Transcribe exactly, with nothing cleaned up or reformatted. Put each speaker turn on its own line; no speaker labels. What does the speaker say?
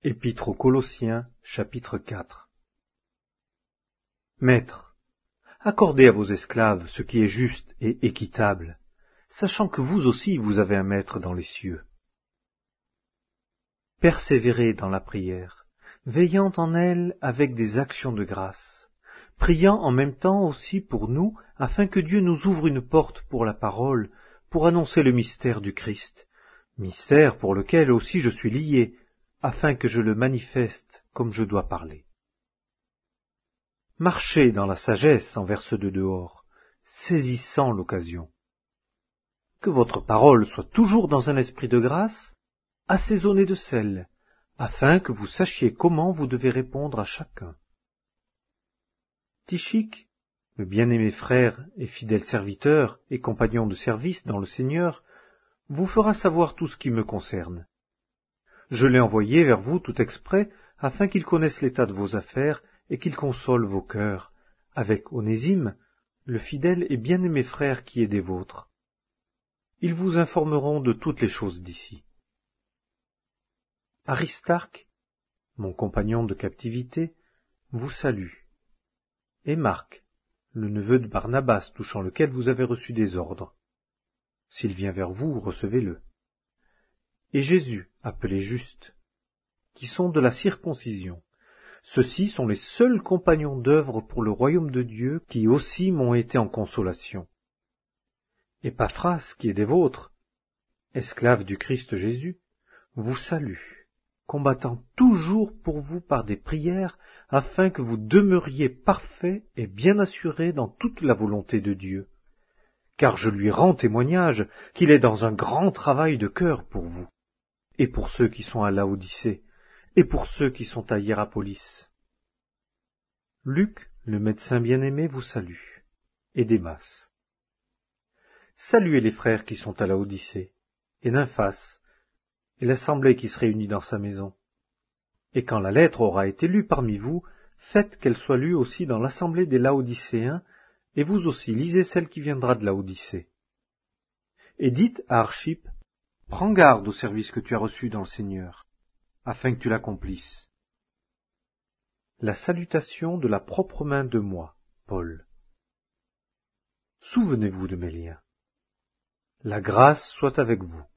Épître aux Colossiens, chapitre quatre. Maîtres, accordez à vos esclaves ce qui est juste et équitable, sachant que vous aussi vous avez un maître dans les cieux. Persévérez dans la prière, veillant en elle avec des actions de grâce, priant en même temps aussi pour nous, afin que Dieu nous ouvre une porte pour la parole, pour annoncer le mystère du Christ, mystère pour lequel aussi je suis lié, afin que je le manifeste comme je dois parler. Marchez dans la sagesse envers ceux de dehors, saisissant l'occasion. Que votre parole soit toujours dans un esprit de grâce, assaisonné de sel, afin que vous sachiez comment vous devez répondre à chacun. Tychique, le bien-aimé frère et fidèle serviteur et compagnon de service dans le Seigneur, vous fera savoir tout ce qui me concerne. Je l'ai envoyé vers vous tout exprès, afin qu'il connaisse l'état de vos affaires et qu'il console vos cœurs, avec Onésime, le fidèle et bien-aimé frère qui est des vôtres. Ils vous informeront de toutes les choses d'ici. Aristarque, mon compagnon de captivité, vous salue, et Marc, le neveu de Barnabas touchant lequel vous avez reçu des ordres. S'il vient vers vous, recevez-le. Et Jésus, appelé Juste, qui sont de la circoncision. Ceux-ci sont les seuls compagnons d'œuvre pour le royaume de Dieu qui aussi m'ont été en consolation. Épaphras, qui est des vôtres, esclave du Christ Jésus, vous salue, combattant toujours pour vous par des prières, afin que vous demeuriez parfaits et bien assurés dans toute la volonté de Dieu. Car je lui rends témoignage qu'il est dans un grand travail de cœur pour vous, et pour ceux qui sont à Laodicée, et pour ceux qui sont à Hiérapolis. Luc, le médecin bien-aimé, vous salue, et Démas. Saluez les frères qui sont à Laodicée, et Nymphas, et l'assemblée qui se réunit dans sa maison. Et quand la lettre aura été lue parmi vous, faites qu'elle soit lue aussi dans l'assemblée des Laodicéens, et vous aussi lisez celle qui viendra de Laodicée. Et dites à Archippe, prends garde au service que tu as reçu dans le Seigneur, afin que tu l'accomplisses. La salutation de la propre main de moi, Paul. Souvenez-vous de mes liens. La grâce soit avec vous.